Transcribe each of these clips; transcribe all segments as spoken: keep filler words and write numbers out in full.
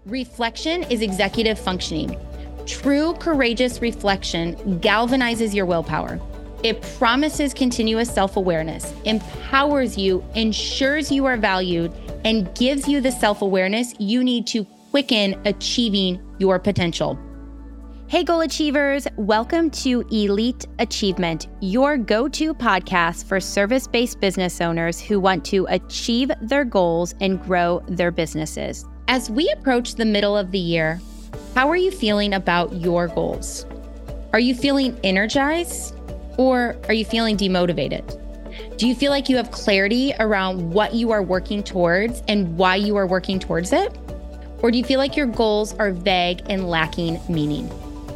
Reflection is executive functioning. True courageous reflection galvanizes your willpower. It promises continuous self-awareness, empowers you, ensures you are valued, and gives you the self-awareness you need to quicken achieving your potential. Hey, goal achievers, welcome to Elite Achievement, your go-to podcast for service-based business owners who want to achieve their goals and grow their businesses. As we approach the middle of the year, how are you feeling about your goals? Are you feeling energized or are you feeling demotivated? Do you feel like you have clarity around what you are working towards and why you are working towards it? Or do you feel like your goals are vague and lacking meaning?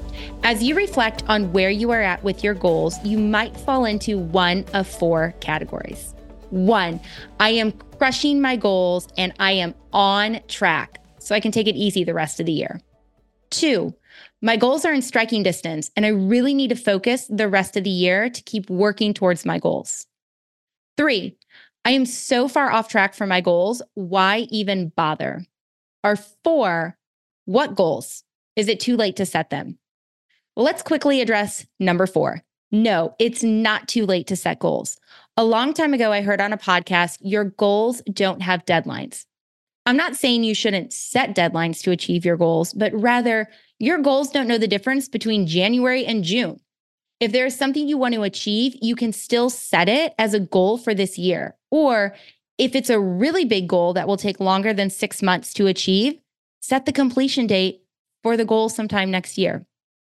As you reflect on where you are at with your goals, you might fall into one of four categories. One, I am crushing my goals and I am on track, so I can take it easy the rest of the year. Two, my goals are in striking distance and I really need to focus the rest of the year to keep working towards my goals. Three, I am so far off track from my goals, why even bother? Or four, what goals? Is it too late to set them? Well, let's quickly address number four. No, it's not too late to set goals. A long time ago, I heard on a podcast, your goals don't have deadlines. I'm not saying you shouldn't set deadlines to achieve your goals, but rather your goals don't know the difference between January and June. If there is something you want to achieve, you can still set it as a goal for this year. Or if it's a really big goal that will take longer than six months to achieve, set the completion date for the goal sometime next year.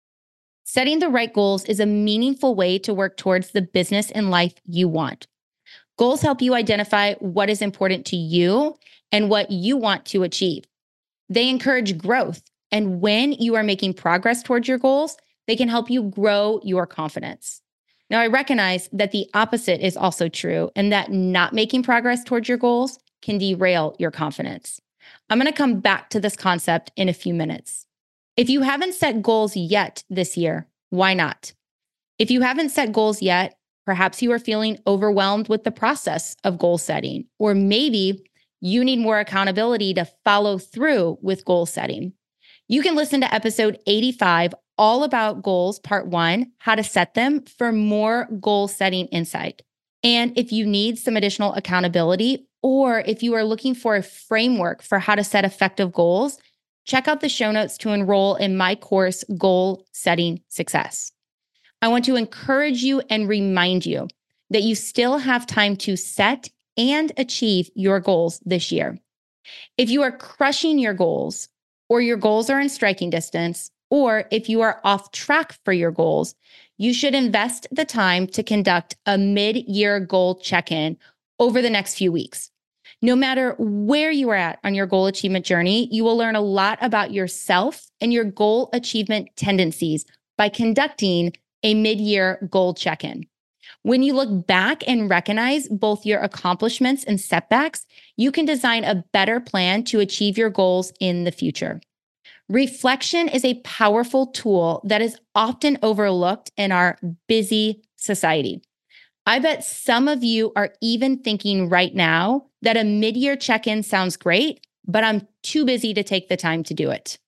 Setting the right goals is a meaningful way to work towards the business and life you want. Goals help you identify what is important to you and what you want to achieve. They encourage growth, and when you are making progress towards your goals, they can help you grow your confidence. Now, I recognize that the opposite is also true, and that not making progress towards your goals can derail your confidence. I'm going to come back to this concept in a few minutes. If you haven't set goals yet this year, why not? If you haven't set goals yet, perhaps you are feeling overwhelmed with the process of goal setting, or maybe you need more accountability to follow through with goal setting. You can listen to episode eighty-five, all about goals, part one, how to set them, for more goal setting insight. And if you need some additional accountability, or if you are looking for a framework for how to set effective goals, check out the show notes to enroll in my course, Goal Setting Success. I want to encourage you and remind you that you still have time to set and achieve your goals this year. If you are crushing your goals, or your goals are in striking distance, or if you are off track for your goals, you should invest the time to conduct a mid-year goal check-in over the next few weeks. No matter where you are at on your goal achievement journey, you will learn a lot about yourself and your goal achievement tendencies by conducting a mid-year goal check-in. When you look back and recognize both your accomplishments and setbacks, you can design a better plan to achieve your goals in the future. Reflection is a powerful tool that is often overlooked in our busy society. I bet some of you are even thinking right now that a mid-year check-in sounds great, but I'm too busy to take the time to do it.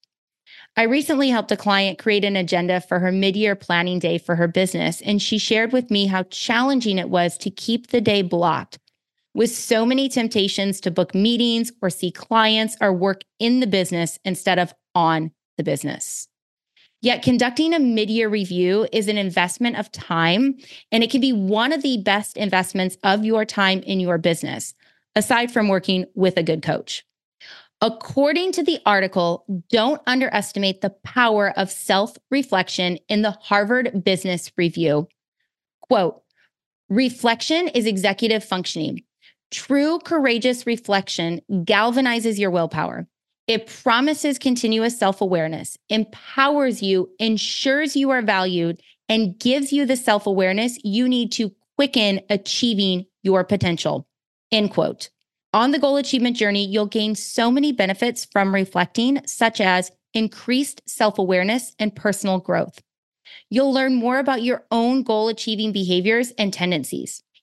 I recently helped a client create an agenda for her mid-year planning day for her business, and she shared with me how challenging it was to keep the day blocked, with so many temptations to book meetings or see clients or work in the business instead of on the business. Yet conducting a mid-year review is an investment of time, and it can be one of the best investments of your time in your business, aside from working with a good coach. According to the article, don't underestimate the power of self-reflection in the Harvard Business Review. Quote, reflection is executive functioning. True courageous reflection galvanizes your willpower. It promises continuous self-awareness, empowers you, ensures you are valued, and gives you the self-awareness you need to quicken achieving your potential. End quote. On the goal achievement journey, you'll gain so many benefits from reflecting, such as increased self-awareness and personal growth. You'll learn more about your own goal-achieving behaviors and tendencies.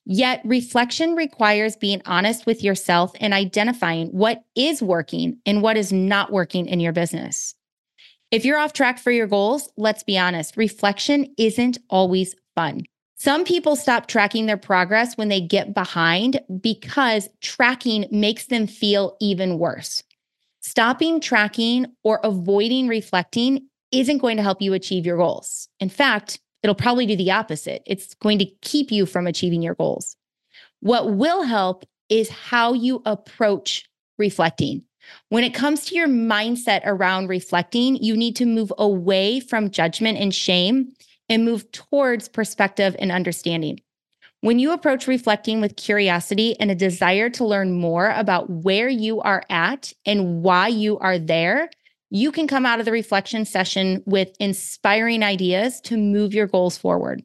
Yet reflection requires being honest with yourself and identifying what is working and what is not working in your business. If you're off track for your goals, let's be honest, reflection isn't always fun. Some people stop tracking their progress when they get behind because tracking makes them feel even worse. Stopping tracking or avoiding reflecting isn't going to help you achieve your goals. In fact, it'll probably do the opposite. It's going to keep you from achieving your goals. What will help is how you approach reflecting. When it comes to your mindset around reflecting, you need to move away from judgment and shame and move towards perspective and understanding. When you approach reflecting with curiosity and a desire to learn more about where you are at and why you are there, you can come out of the reflection session with inspiring ideas to move your goals forward.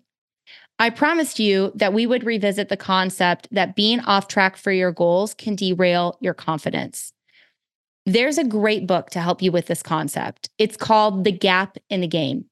I promised you that we would revisit the concept that being off track for your goals can derail your confidence. There's a great book to help you with this concept. It's called The Gap in the Gain.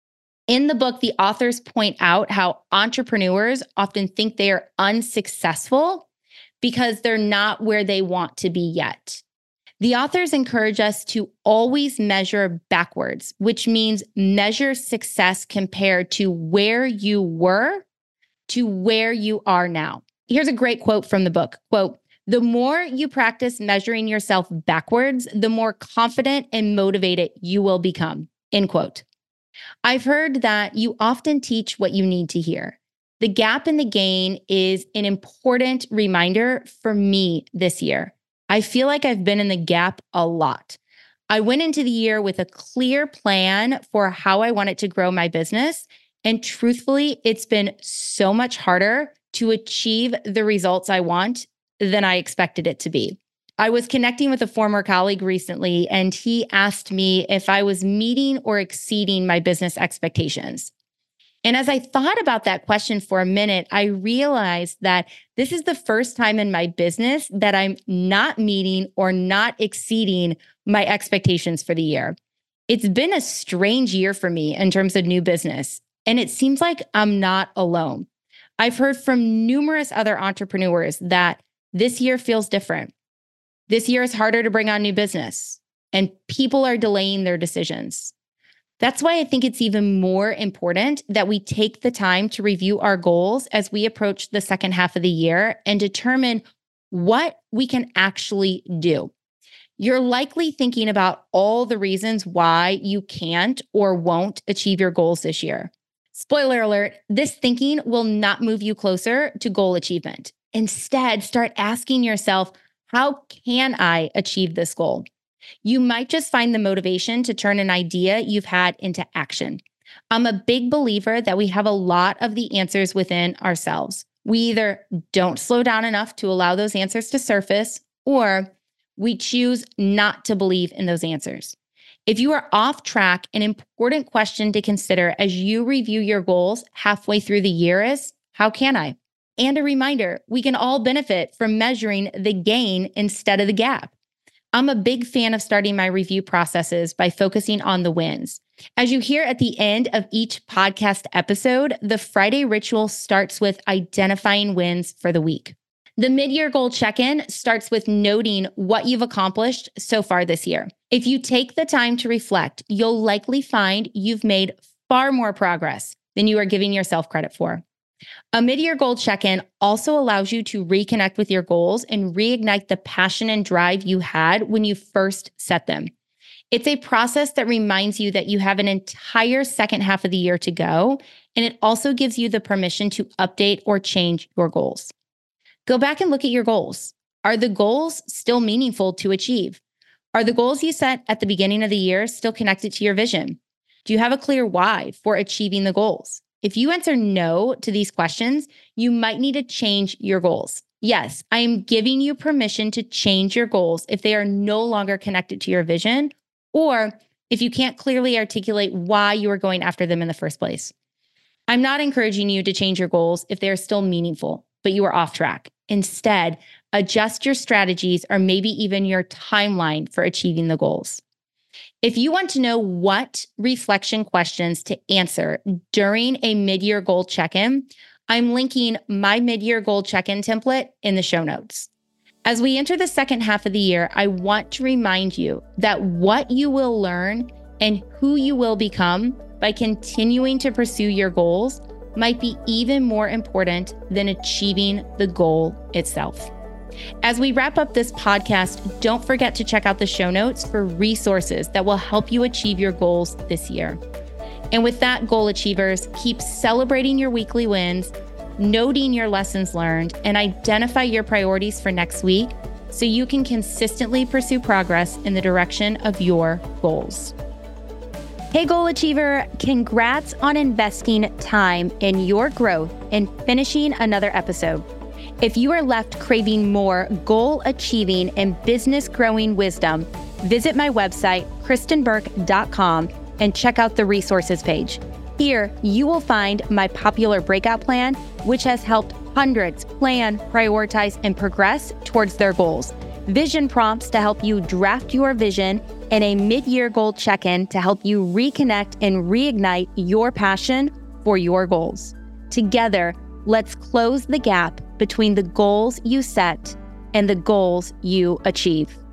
In the book, the authors point out how entrepreneurs often think they are unsuccessful because they're not where they want to be yet. The authors encourage us to always measure backwards, which means measure success compared to where you were to where you are now. Here's a great quote from the book. Quote, "The more you practice measuring yourself backwards, the more confident and motivated you will become." End quote. I've heard that you often teach what you need to hear. The Gap in the Gain is an important reminder for me this year. I feel like I've been in the gap a lot. I went into the year with a clear plan for how I wanted to grow my business. And truthfully, it's been so much harder to achieve the results I want than I expected it to be. I was connecting with a former colleague recently, and he asked me if I was meeting or exceeding my business expectations. And as I thought about that question for a minute, I realized that this is the first time in my business that I'm not meeting or not exceeding my expectations for the year. It's been a strange year for me in terms of new business, and it seems like I'm not alone. I've heard from numerous other entrepreneurs that this year feels different. This year is harder to bring on new business, and people are delaying their decisions. That's why I think it's even more important that we take the time to review our goals as we approach the second half of the year and determine what we can actually do. You're likely thinking about all the reasons why you can't or won't achieve your goals this year. Spoiler alert, this thinking will not move you closer to goal achievement. Instead, start asking yourself, how can I achieve this goal? You might just find the motivation to turn an idea you've had into action. I'm a big believer that we have a lot of the answers within ourselves. We either don't slow down enough to allow those answers to surface, or we choose not to believe in those answers. If you are off track, an important question to consider as you review your goals halfway through the year is, how can I? And a reminder, we can all benefit from measuring the gain instead of the gap. I'm a big fan of starting my review processes by focusing on the wins. As you hear at the end of each podcast episode, the Friday ritual starts with identifying wins for the week. The mid-year goal check-in starts with noting what you've accomplished so far this year. If you take the time to reflect, you'll likely find you've made far more progress than you are giving yourself credit for. A mid-year goal check-in also allows you to reconnect with your goals and reignite the passion and drive you had when you first set them. It's a process that reminds you that you have an entire second half of the year to go, and it also gives you the permission to update or change your goals. Go back and look at your goals. Are the goals still meaningful to achieve? Are the goals you set at the beginning of the year still connected to your vision? Do you have a clear why for achieving the goals? If you answer no to these questions, you might need to change your goals. Yes, I am giving you permission to change your goals if they are no longer connected to your vision, or if you can't clearly articulate why you are going after them in the first place. I'm not encouraging you to change your goals if they are still meaningful, but you are off track. Instead, adjust your strategies or maybe even your timeline for achieving the goals. If you want to know what reflection questions to answer during a mid-year goal check-in, I'm linking my mid-year goal check-in template in the show notes. As we enter the second half of the year, I want to remind you that what you will learn and who you will become by continuing to pursue your goals might be even more important than achieving the goal itself. As we wrap up this podcast, don't forget to check out the show notes for resources that will help you achieve your goals this year. And with that, goal achievers, keep celebrating your weekly wins, noting your lessons learned, and identify your priorities for next week so you can consistently pursue progress in the direction of your goals. Hey, goal achiever, congrats on investing time in your growth and finishing another episode. If you are left craving more goal achieving and business growing wisdom, visit my website, kristen burke dot com, and check out the resources page. Here, you will find my popular breakout plan, which has helped hundreds plan, prioritize, and progress towards their goals. Vision prompts to help you draft your vision, and a mid-year goal check-in to help you reconnect and reignite your passion for your goals. Together, let's close the gap between the goals you set and the goals you achieve.